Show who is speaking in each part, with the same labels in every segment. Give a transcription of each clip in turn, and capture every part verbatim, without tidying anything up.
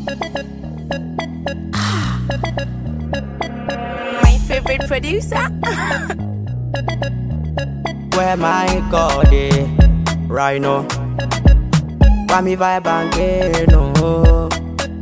Speaker 1: My favorite producer.
Speaker 2: Where my God is right now. Why me vibe and get no?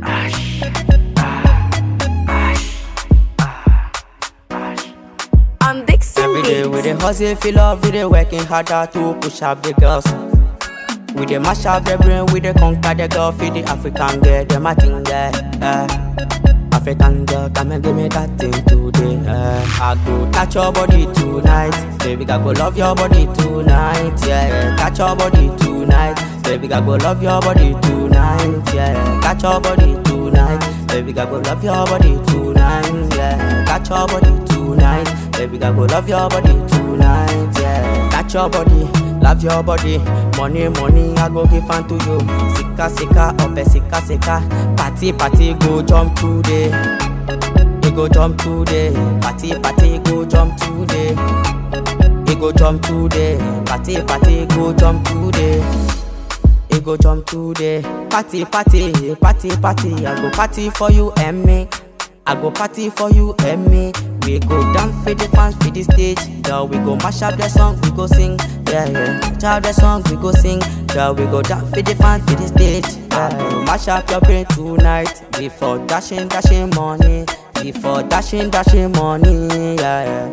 Speaker 1: On Dixon
Speaker 2: Every day
Speaker 1: Beats.
Speaker 2: with the hustle, feel love, we dey working harder to push up the girls. We dey mash up the brain, we dey conquer the girl, feed the African girl, them a thing there. Uh. African girl, come and give me that thing today. Uh. I go touch your body tonight, baby, I go love your body tonight. Yeah, touch your body tonight, baby, I go love your body tonight. Yeah, touch your body tonight, baby, I go love your body tonight. Yeah, touch your body tonight, baby, I go love your body tonight. Yeah, touch your body, love your body. Money, money, I go give unto you. Sika, sika, ope, sika, sika. Party, party, go jump today. You go jump today. Party, party, go jump today. You go jump today. Party, party, go jump today. You go jump today. Party, party, party, party. I go party for you and me. I go party for you and me. We go dance for the fans for the stage. Girl, we go mash up the song, we go sing. Yeah, yeah. Chop the song, we go sing. Girl, we go dance for the fans for the stage. Yeah, yeah. Mash up your brain tonight. Before dashing, dashing money. Before dashing, dashing money. Yeah, yeah.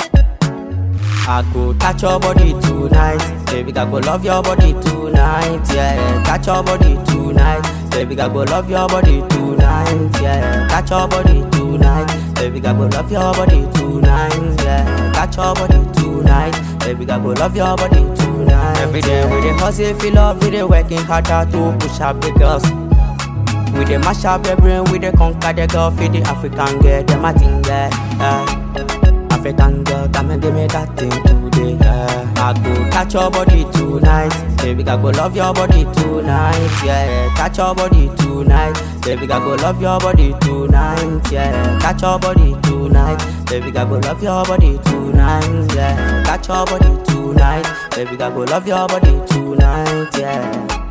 Speaker 2: I go touch your body tonight, baby, I go love your body tonight. Yeah, yeah. Touch your body tonight, baby, I go love your body tonight. Yeah, yeah. Touch your body tonight, baby, I go love your body tonight. Yeah, touch your body tonight, baby, I go love your body tonight. Every day we dey hustle, feel love, we dey working harder to push up the girls. We dey mash up the brain, we dey conquer the girl, feed the African girl, them a thing there. Yeah. African girl, come and give me that thing today. Yeah. I go touch your body tonight, baby, I go love your body tonight. Yeah, touch your body tonight, baby, I go love your body tonight. Yeah, touch your body tonight, baby, I go love your body tonight. Yeah, touch your body tonight, baby, I go love your body tonight. Yeah.